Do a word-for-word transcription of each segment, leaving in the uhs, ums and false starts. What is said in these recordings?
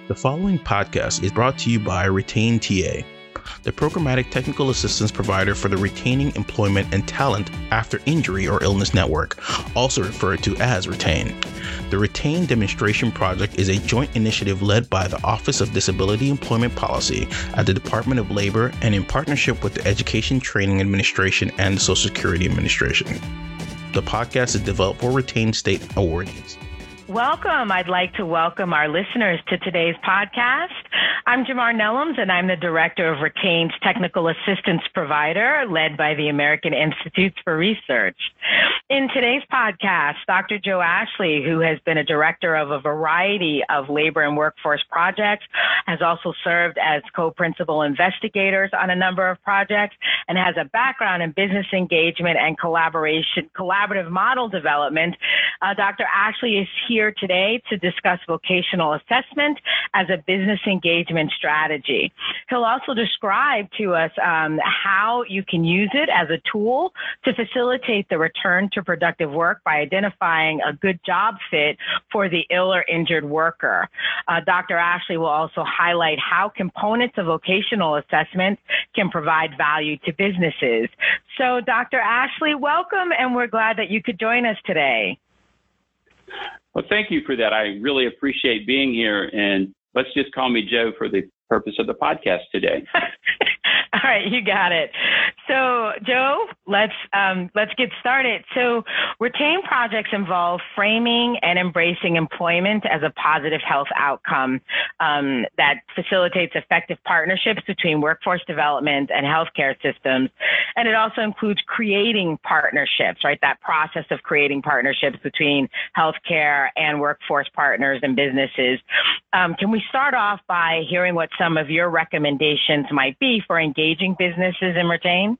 The following podcast is brought to you by Retain T A, the programmatic technical assistance provider for the Retaining Employment and Talent After Injury or Illness Network, also referred to as Retain. The Retain Demonstration Project is a joint initiative led by the Office of Disability Employment Policy at the Department of Labor and in partnership with the Education Training Administration and the Social Security Administration. The podcast is developed for Retain state awardees. Welcome. I'd like to welcome our listeners to today's podcast. I'm Jamar Nellums, and I'm the Director of Retain's Technical Assistance Provider, led by the American Institutes for Research. In today's podcast, Doctor Joe Ashley, who has been a director of a variety of labor and workforce projects, has also served as co-principal investigators on a number of projects, and has a background in business engagement and collaboration, collaborative model development. Uh, Doctor Ashley is here today to discuss vocational assessment as a business engagement strategy. He'll also describe to us um, how you can use it as a tool to facilitate the return to productive work by identifying a good job fit for the ill or injured worker. Uh, Doctor Ashley will also highlight how components of vocational assessment can provide value to businesses. So, Doctor Ashley, welcome, and we're glad that you could join us today. Well, thank you for that. I really appreciate being here, and let's just call me Joe for the purpose of the podcast today. All right, you got it. So, Joe, let's um, let's get started. So, Retain projects involve framing and embracing employment as a positive health outcome um, that facilitates effective partnerships between workforce development and healthcare systems. And it also includes creating partnerships, right? That process of creating partnerships between healthcare and workforce partners and businesses. Um, can we start off by hearing what some of your recommendations might be for engaging businesses in Retain?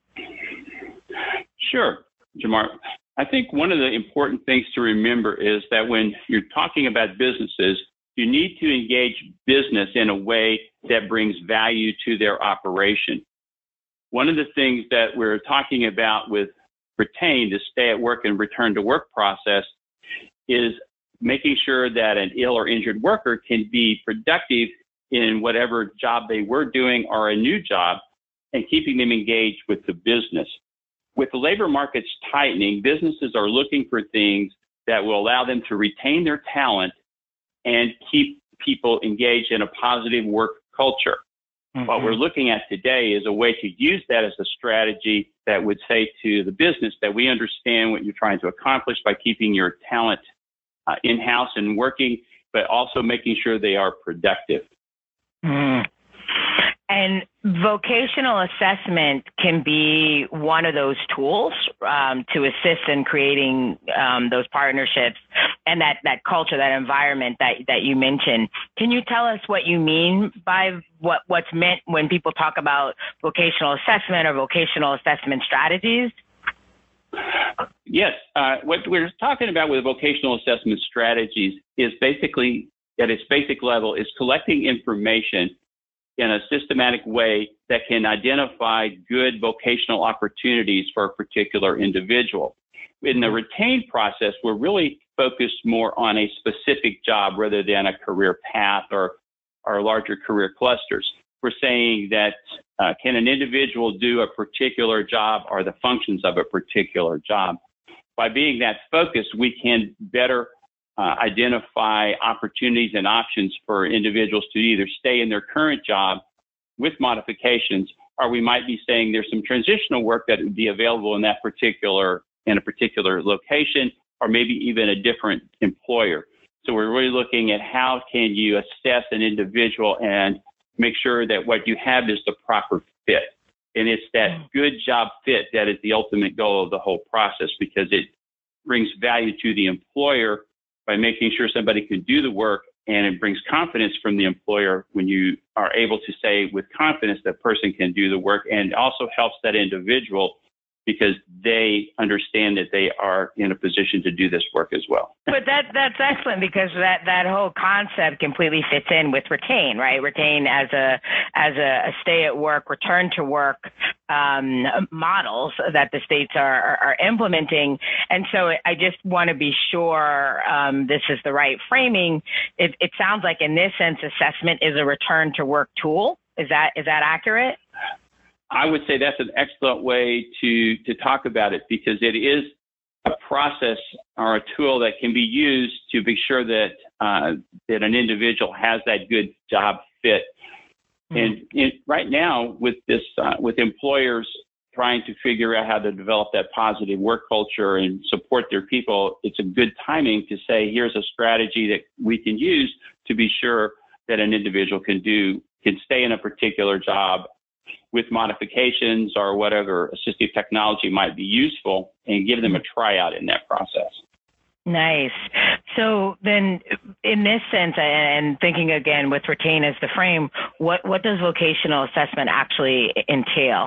Sure, Jamar. I think one of the important things to remember is that when you're talking about businesses, you need to engage business in a way that brings value to their operation. One of the things that we're talking about with Retain, the stay at work and return to work process, is making sure that an ill or injured worker can be productive in whatever job they were doing or a new job, and keeping them engaged with the business. With the labor markets tightening, businesses are looking for things that will allow them to retain their talent and keep people engaged in a positive work culture. Mm-hmm. What we're looking at today is a way to use that as a strategy that would say to the business that we understand what you're trying to accomplish by keeping your talent uh, in-house and working, but also making sure they are productive. Mm. And vocational assessment can be one of those tools um, to assist in creating um, those partnerships and that, that culture, that environment that, that you mentioned. Can you tell us what you mean by what, what's meant when people talk about vocational assessment or vocational assessment strategies? Yes. Uh, what we're talking about with vocational assessment strategies is basically, at its basic level, is collecting information in a systematic way that can identify good vocational opportunities for a particular individual. In the Retain process, we're really focused more on a specific job rather than a career path or, or larger career clusters. We're saying that uh, can an individual do a particular job or the functions of a particular job? By being that focused, we can better Uh, identify opportunities and options for individuals to either stay in their current job with modifications, or we might be saying there's some transitional work that would be available in that particular, in a particular location, or maybe even a different employer. So we're really looking at how can you assess an individual and make sure that what you have is the proper fit. And it's that good job fit that is the ultimate goal of the whole process, because it brings value to the employer by making sure somebody can do the work, and it brings confidence from the employer when you are able to say with confidence that person can do the work, and also helps that individual because they understand that they are in a position to do this work as well. But that that's excellent, because that, that whole concept completely fits in with Retain, right? Retain as a as a, a stay at work, return to work um, models that the states are, are, are implementing. And so I just want to be sure um, this is the right framing. It, it sounds like in this sense, assessment is a return to work tool. Is that is that accurate? I would say that's an excellent way to, to talk about it, because it is a process or a tool that can be used to be sure that uh, that an individual has that good job fit. Mm-hmm. And in, right now, with this, uh, with employers trying to figure out how to develop that positive work culture and support their people, it's a good timing to say, here's a strategy that we can use to be sure that an individual can do can stay in a particular job with modifications or whatever assistive technology might be useful, and give them a tryout in that process. Nice. So then in this sense, and thinking again with Retain as the frame, what, what does vocational assessment actually entail?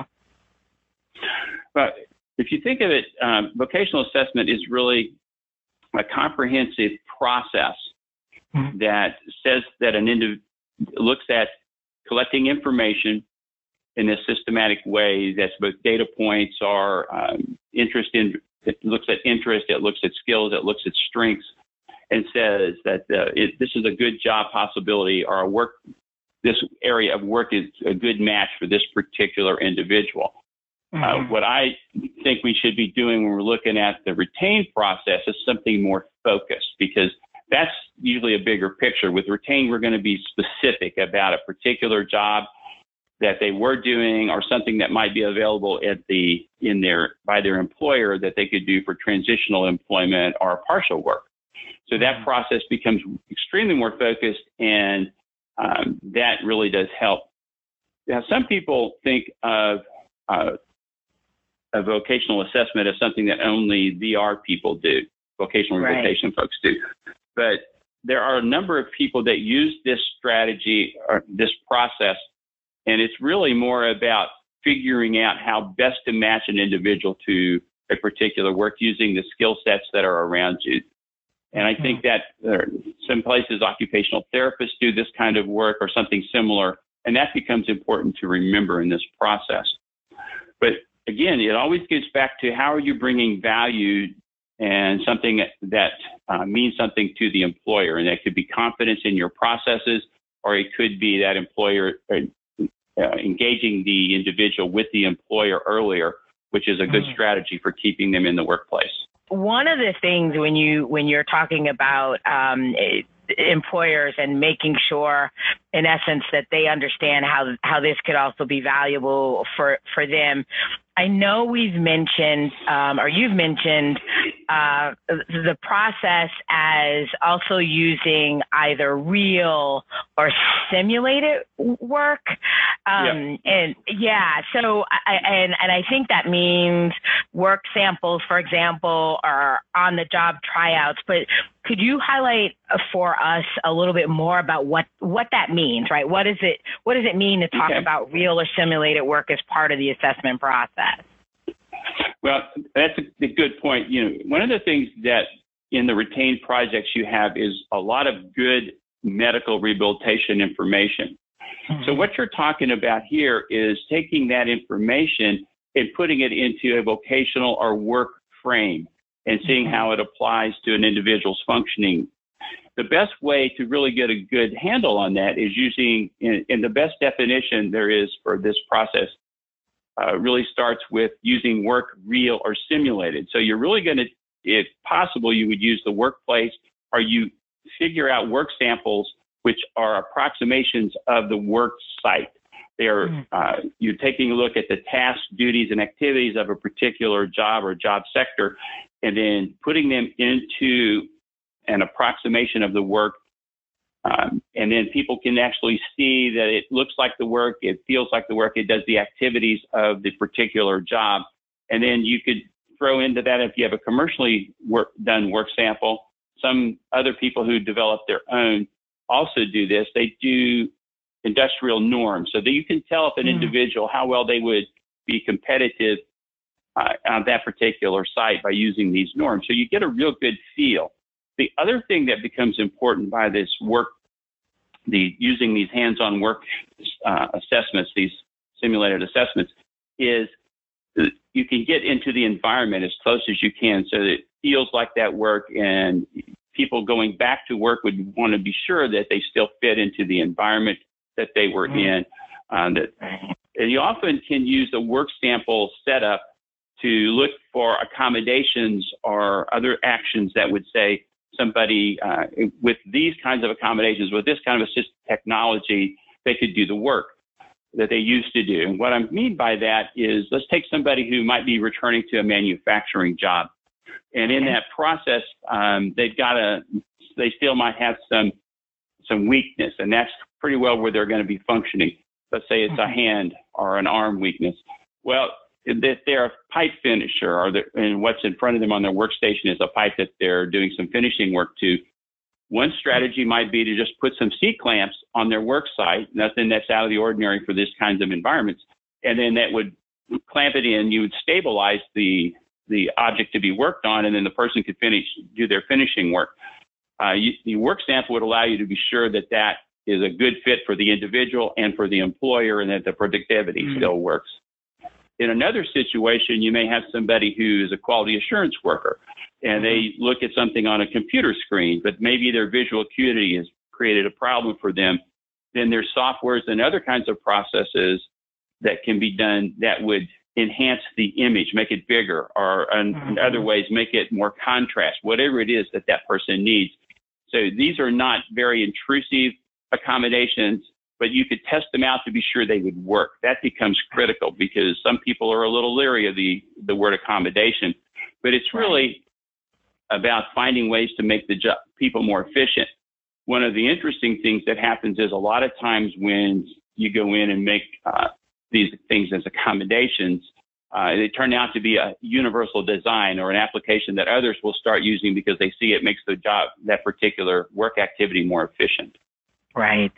But if you think of it, um, vocational assessment is really a comprehensive process mm-hmm. that says that an individual looks at collecting information in a systematic way that's both data points or um, interest in, it looks at interest, it looks at skills, it looks at strengths, and says that uh, it, this is a good job possibility, or a work, this area of work is a good match for this particular individual. Mm-hmm. Uh, what I think we should be doing when we're looking at the Retain process is something more focused, because that's usually a bigger picture. With Retain, we're going to be specific about a particular job that they were doing, or something that might be available at the in their by their employer that they could do for transitional employment or partial work. So that process becomes extremely more focused, and um, that really does help. Now, some people think of uh, a vocational assessment as something that only V R people do, vocational right. rehabilitation folks do. But there are a number of people that use this strategy or this process, and it's really more about figuring out how best to match an individual to a particular work using the skill sets that are around you. And I think that uh, some places occupational therapists do this kind of work or something similar, and that becomes important to remember in this process. But again, it always gets back to how are you bringing value and something that uh, means something to the employer. And that could be confidence in your processes, or it could be that employer uh, uh, engaging the individual with the employer earlier, which is a good mm-hmm. strategy for keeping them in the workplace. One of the things when you when you're talking about um, it, employers and making sure, in essence, that they understand how how this could also be valuable for for them. I know we've mentioned, um, or you've mentioned, uh, the process as also using either real or simulated work. Um, yeah. And yeah, so I, and and I think that means work samples, for example, are on the job tryouts. But could you highlight for us a little bit more about what, what that means, right? What is it? What does it mean to talk okay. about real or simulated work as part of the assessment process? Well, that's a, a good point. You know, one of the things that in the Retain projects you have is a lot of good medical rehabilitation information. Mm-hmm. So what you're talking about here is taking that information and putting it into a vocational or work frame and seeing mm-hmm. how it applies to an individual's functioning. The best way to really get a good handle on that is using, in, in the best definition there is for this process, uh, really starts with using work real or simulated. So you're really going to, if possible, you would use the workplace, or you figure out work samples which are approximations of the work site. They're, mm-hmm. uh, you're taking a look at the tasks, duties, and activities of a particular job or job sector, and then putting them into an approximation of the work. Um, and then people can actually see that it looks like the work, it feels like the work, it does the activities of the particular job. And then you could throw into that, if you have a commercially work, done work sample, some other people who develop their own also do this. They do industrial norms, so that you can tell if an mm. individual how well they would be competitive uh, on that particular site by using these norms. So you get a real good feel. The other thing that becomes important by this work, the using these hands-on work uh, assessments, these simulated assessments, is you can get into the environment as close as you can so that it feels like that work, and people going back to work would want to be sure that they still fit into the environment that they were mm-hmm. in. Uh, that, and you often can use a work sample setup to look for accommodations or other actions that would say somebody uh, with these kinds of accommodations, with this kind of assistive technology, they could do the work that they used to do. And what I mean by that is, let's take somebody who might be returning to a manufacturing job. And in that process, um, they've got a, they still might have some, some weakness, and that's pretty well where they're going to be functioning. Let's say it's a hand or an arm weakness. Well, if they're a pipe finisher, or and what's in front of them on their workstation is a pipe that they're doing some finishing work to, one strategy might be to just put some C-clamps on their work site, nothing that's out of the ordinary for this kinds of environments, and then that would clamp it in. You would stabilize the the object to be worked on, and then the person could finish do their finishing work. Uh, you, the work sample would allow you to be sure that that is a good fit for the individual and for the employer, and that the productivity mm-hmm. still works. In another situation, you may have somebody who is a quality assurance worker, and they look at something on a computer screen, but maybe their visual acuity has created a problem for them. Then there's softwares and other kinds of processes that can be done that would enhance the image, make it bigger, or in mm-hmm. other ways, make it more contrast, whatever it is that that person needs. So these are not very intrusive accommodations, but you could test them out to be sure they would work. That becomes critical because some people are a little leery of the, the word accommodation, but it's really about finding ways to make the job, people more efficient. One of the interesting things that happens is a lot of times when you go in and make uh, these things as accommodations, uh, they turn out to be a universal design or an application that others will start using because they see it makes the job, that particular work activity, more efficient. Right.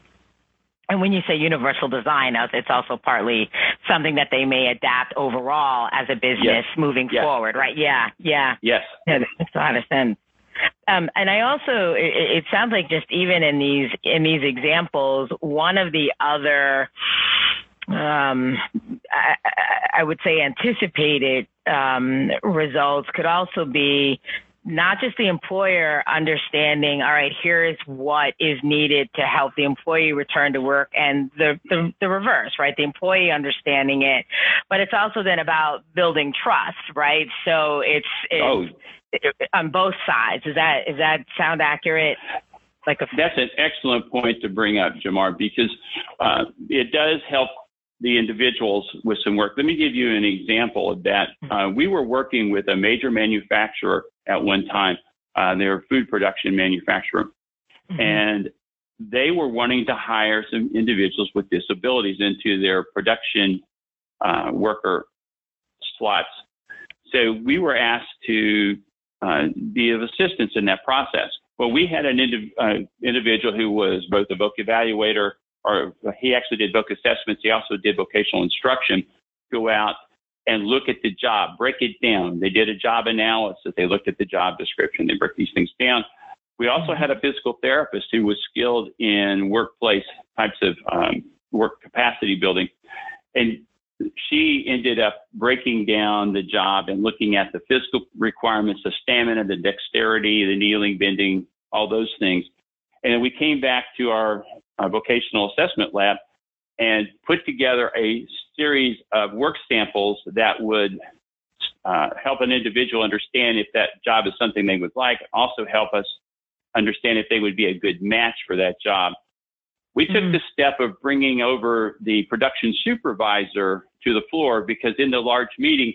And when you say universal design, it's also partly something that they may adapt overall as a business yes. moving yes. forward, right? Yeah, yeah. Yes. Yeah, that makes a lot of sense. Um, and I also, it, it sounds like just even in these in these examples, one of the other, um, I, I would say, anticipated um, results could also be not just the employer understanding, all right, here is what is needed to help the employee return to work, and the, the, the reverse, right? The employee understanding it, but it's also then about building trust, right? So it's, it's oh. it, on both sides. Is that, is that sound accurate? Like a- That's an excellent point to bring up, Jamar, because uh, it does help the individuals with some work. Let me give you an example of that. Uh, we were working with a major manufacturer at one time. Uh, they're a food production manufacturer. Mm-hmm. And they were wanting to hire some individuals with disabilities into their production uh, worker slots. So we were asked to uh, be of assistance in that process. Well, we had an indiv- uh, individual who was both a voc evaluator, or he actually did voc assessments. He also did vocational instruction, go out and look at the job, break it down. They did a job analysis. They looked at the job description. They broke these things down. We also had a physical therapist who was skilled in workplace types of um, work capacity building. And she ended up breaking down the job and looking at the physical requirements, the stamina, the dexterity, the kneeling, bending, all those things. And then we came back to our, our vocational assessment lab and put together a series of work samples that would uh, help an individual understand if that job is something they would like, also help us understand if they would be a good match for that job. We took mm-hmm. the step of bringing over the production supervisor to the floor because in the large meeting,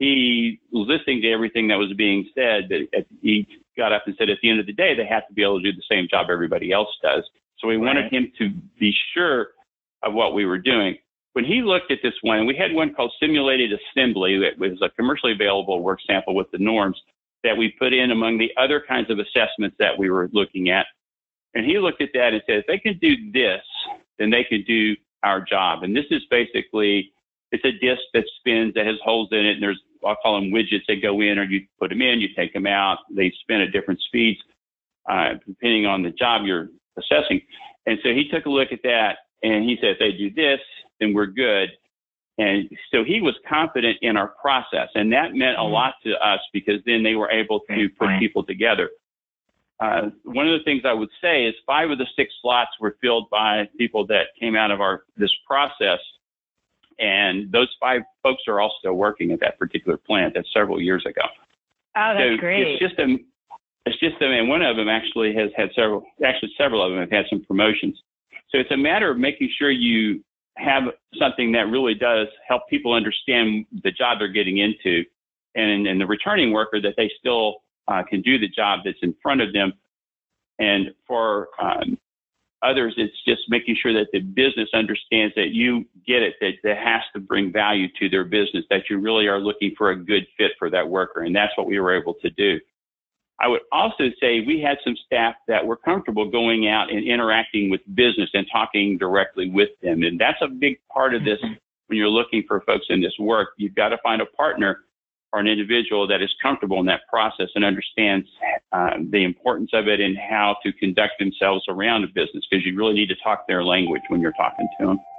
he was listening to everything that was being said. He got up and said, at the end of the day, they have to be able to do the same job everybody else does. So we wanted right. him to be sure of what we were doing. When he looked at this one, and we had one called Simulated Assembly that was a commercially available work sample with the norms that we put in among the other kinds of assessments that we were looking at. And he looked at that and said, if they can do this, then they can do our job. And this is basically, it's a disc that spins that has holes in it, and there's I'll call them widgets that go in, or you put them in, you take them out. They spin at different speeds, uh, depending on the job you're assessing. And so he took a look at that, and he said, if they do this, then we're good. And so he was confident in our process, and that meant a lot to us because then they were able to put people together. Uh, one of the things I would say is five of the six slots were filled by people that came out of our this process, and those five folks are all still working at that particular plant. That's several years ago. Oh, that's so great. It's just a, it's just a, and one of them actually has had several, actually several of them have had some promotions. So it's a matter of making sure you have something that really does help people understand the job they're getting into, and, and the returning worker that they still uh, can do the job that's in front of them. And for um, others, it's just making sure that the business understands that you get it, that that has to bring value to their business, that you really are looking for a good fit for that worker. And that's what we were able to do. I would also say we had some staff that were comfortable going out and interacting with business and talking directly with them. And that's a big part of this. When you're looking for folks in this work, you've got to find a partner or an individual that is comfortable in that process and understands um, the importance of it and how to conduct themselves around a business, because you really need to talk their language when you're talking to them.